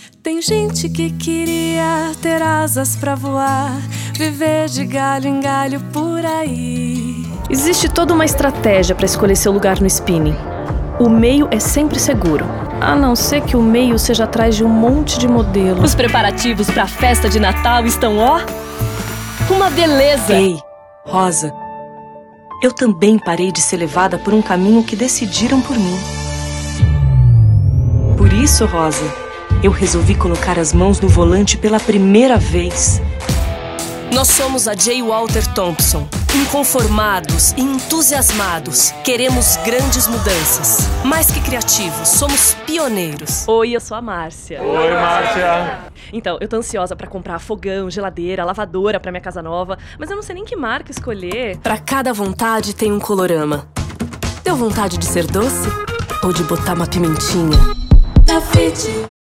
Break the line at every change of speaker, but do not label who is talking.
Tem gente que queria ter asas pra voar, viver de galho em galho por aí.
Existe toda uma estratégia para escolher seu lugar no spinning. O meio é sempre seguro, a não ser que o meio seja atrás de um monte de modelos.
Os preparativos para a festa de Natal estão, ó, uma beleza!
Ei, Rosa, eu também parei de ser levada por um caminho que decidiram por mim. Por isso, Rosa, eu resolvi colocar as mãos no volante pela primeira vez.
Nós somos a J. Walter Thompson. Inconformados e entusiasmados, queremos grandes mudanças. Mais que criativos, somos pioneiros.
Oi, eu sou a Márcia.
Oi, Márcia.
Então, eu tô ansiosa pra comprar fogão, geladeira, lavadora pra minha casa nova, mas eu não sei nem que marca escolher.
Pra cada vontade tem um colorama. Deu vontade de ser doce? Ou de botar uma pimentinha?